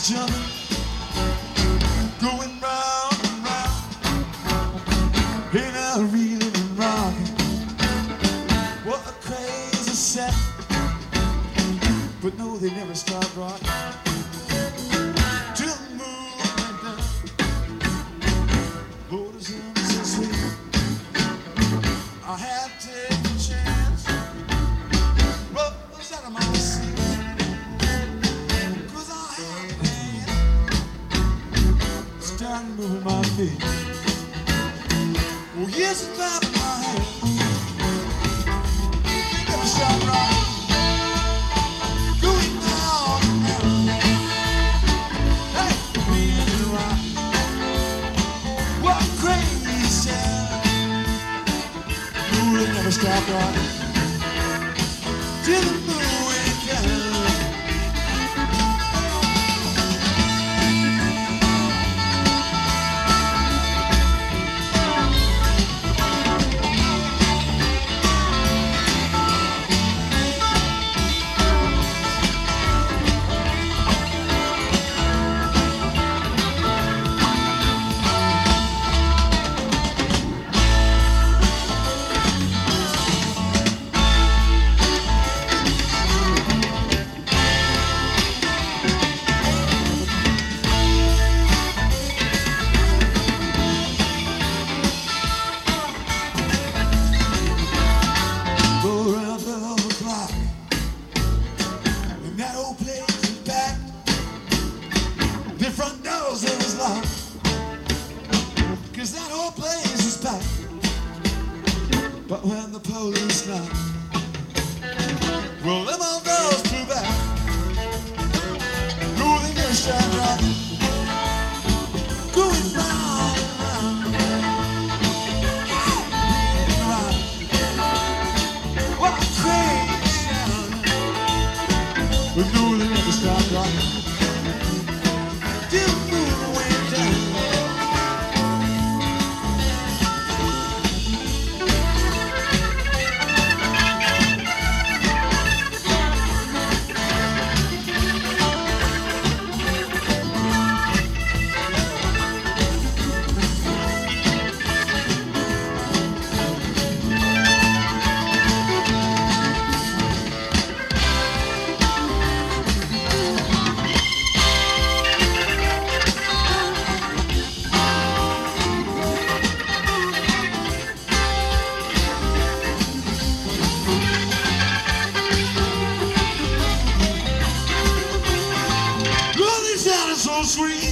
jumping, going round and round. Hey, now reeling and rocking. What a crazy set. But no, they never stop rocking till the moon went down. Lord, it's so sweet. I had to take a chance. Rose out of my seat. Started moving my feet. Oh, yes, it's clapping my hands. They never stop rocking. Going down and out. Hey, reeling and rocking. What crazy sound. No, they never stop rocking till the moon went down. The front doors, it was locked, 'cause that whole place was packed. But when the police knocked, well, them old doors flew back. No, they never started rocking. Going round and round. Round. What a crazy sound. But no, they never stopped rocking. So sweet.